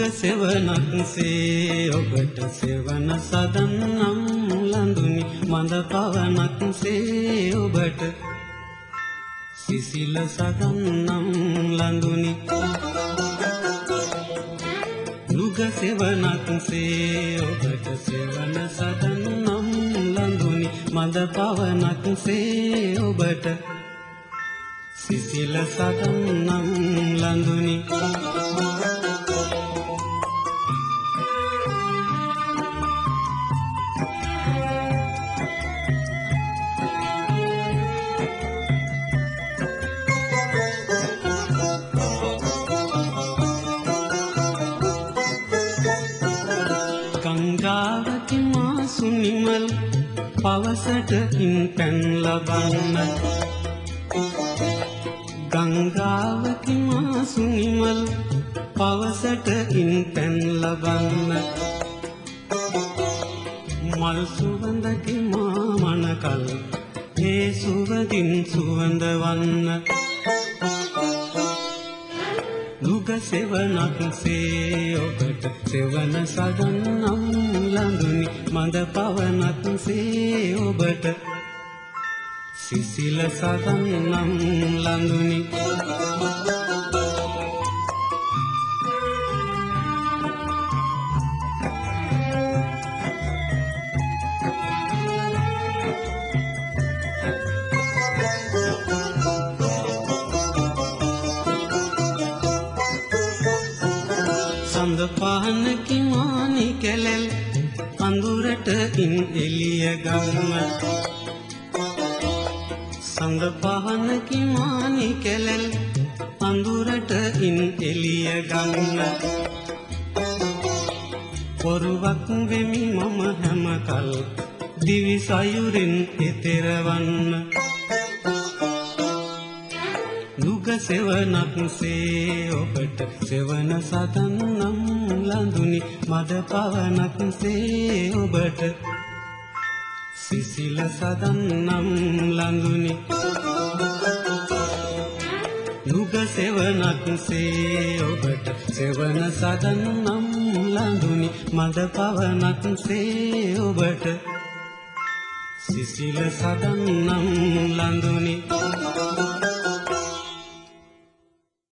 සෙවණක් සේ ඔබට සෙවණ සදන්නම් ලඳුනි මඳ පවණක් සේ ඔබට සිසිල සදන්නම් ලඳුනි නුග සෙවණක් සේ ඔබට සෙවණ සදන්නම් ලඳුනි මඳ පවණක් සේ ඔබට සිසිල සදන්නම් ලඳුනි ගංගාවක මාසු නිමල් පවසට ඉන් පැන් ලබන්න ගංගාවක මාසු නිමල් පවසට ඉන් පැන් ලබන්න මල් සුවඳකි මාමනකල් ඒ සුවඳින් සුවඳවන්න නුග සෙවණක් සේ ඔබට සෙවණ සදන්නම් ලඳුනි මඳ පවණක් සේ ඔබට සිසිල සදන්නම් ලඳුනි සඳ පහනකි මානි කෙලෙල් අඳුරට ඉන් එළිය ගන්න සඳ පහනකි මානි කෙලෙල් අඳුරට ඉන් එළිය ගන්න පොරුවක් වෙමි මම හැමකල් දිවි සයුරින් එතරවන්න නුග සෙවණක් සේ ඔබට සෙවණ සදන්නම් ලඳුනි මද පවණක් සේ ඔබට සිසිල සදන්නම් ලඳුනි නුග සෙවණක් සේ ඔබට සෙවණ සදන්නම් ලඳුනි මද පවණක් සේ ඔබට සිසිල සදන්නම් ලඳුනි